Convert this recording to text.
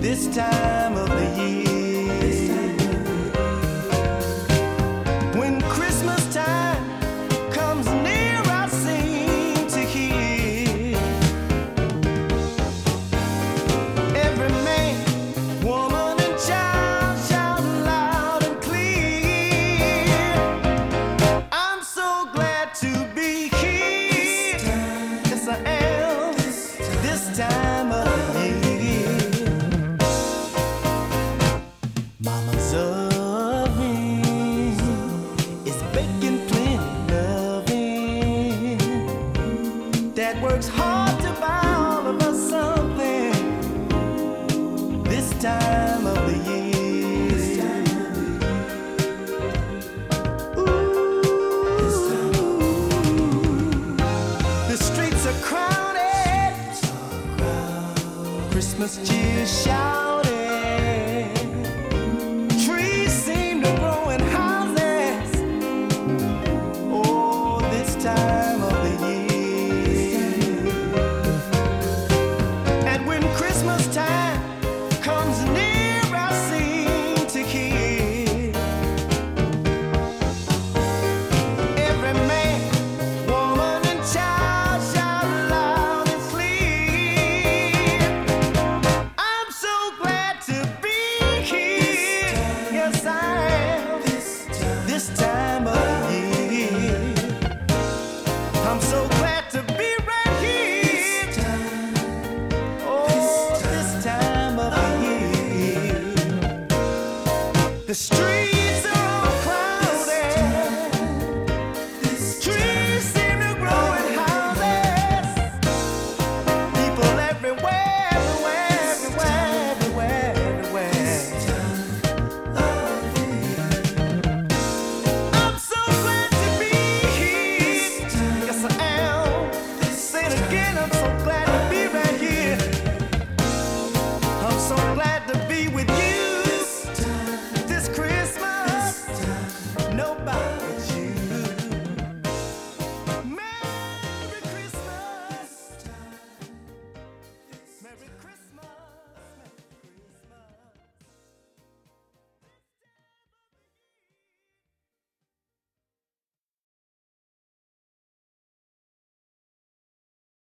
this time of the year. When Christmas time comes near, I seem to hear every man, woman, and child shout loud and clear. I'm so glad to be here. Yes, I am. This time of the year. Mama's oven is baking plenty loving. Dad works hard to buy all of us something. This time of the year. Ooh, the streets are crowded. Christmas cheer shouting. Trees seem to grow in houses. Oh, this time of the year. And when Christmas time comes near, I seem to hear every man, woman, and child shout loud and clear. I'm so glad to be here. Yes, I am. This time of year. I'm so glad to be right here. Oh, this time of year. The streets are all crowded. Trees seem to grow in houses. People everywhere, everywhere, everywhere, everywhere, everywhere. I'm so glad to be here. Yes, I am. Say it again. I'm so glad to be right here. I'm so glad to be with you this Christmas. Nobody.